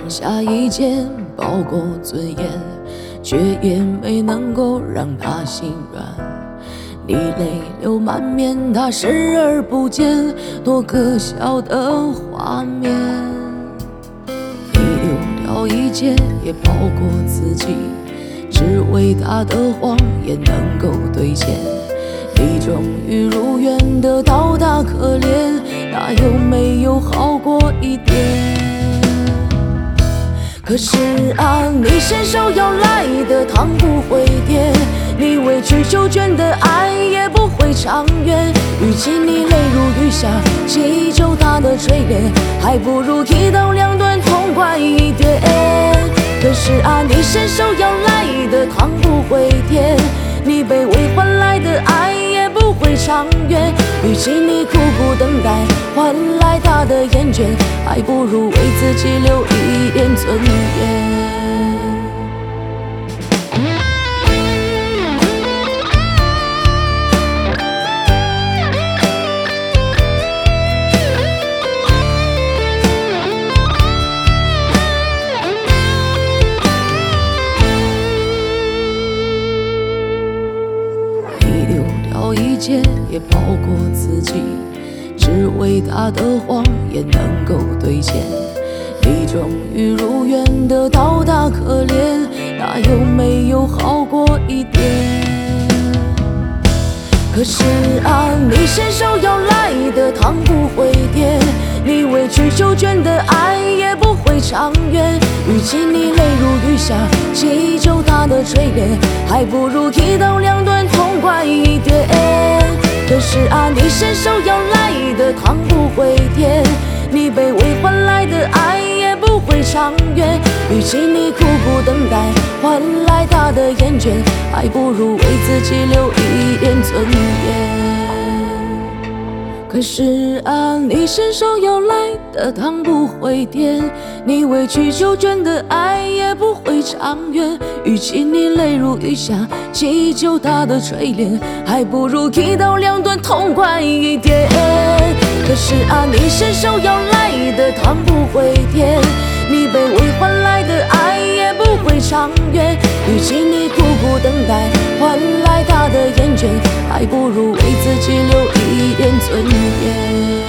下一件包裹尊严，却也没能够让他心软。你泪流满面，他视而不见，多可笑的画面。你丢掉一切，也包裹自己，只为他的谎言能够兑现。你终于如愿得到他可怜，那有没有好过一点？可是啊，你伸手要来的糖不会甜，你委曲求全的爱也不会长远。与其你泪如雨下，祈求他的垂怜，还不如一刀两断，痛快一点。可是啊，你伸手要来的糖不会甜，你卑微换来的爱也不会长远。与其你苦苦等待换来他的厌倦，还不如为自己留一点尊严。一切也包裹自己，只为他的谎言能够兑现。你终于如愿得到他可怜，那有没有好过一点？可是啊，你伸手要来的糖不会甜，你委曲求全的爱也不会长远。与其你泪如雨下，祈求他的垂怜，还不如一刀两断，痛快一点。可是啊，你伸手要来的糖不会甜，你卑微换来的爱也不会长远。与其你苦苦等待换来他的厌倦，还不如为自己留一点尊严。可是啊，你伸手要来的糖不会甜，你委曲求全的爱也不会长远。与其你泪如雨下，祈求他的垂怜，还不如一刀两断，痛快一点。可是啊，你伸手要来的糖不会甜，你卑微换来的爱也不会长远。与其你苦苦等待换来他的厌倦，还不如为自己留一点尊严。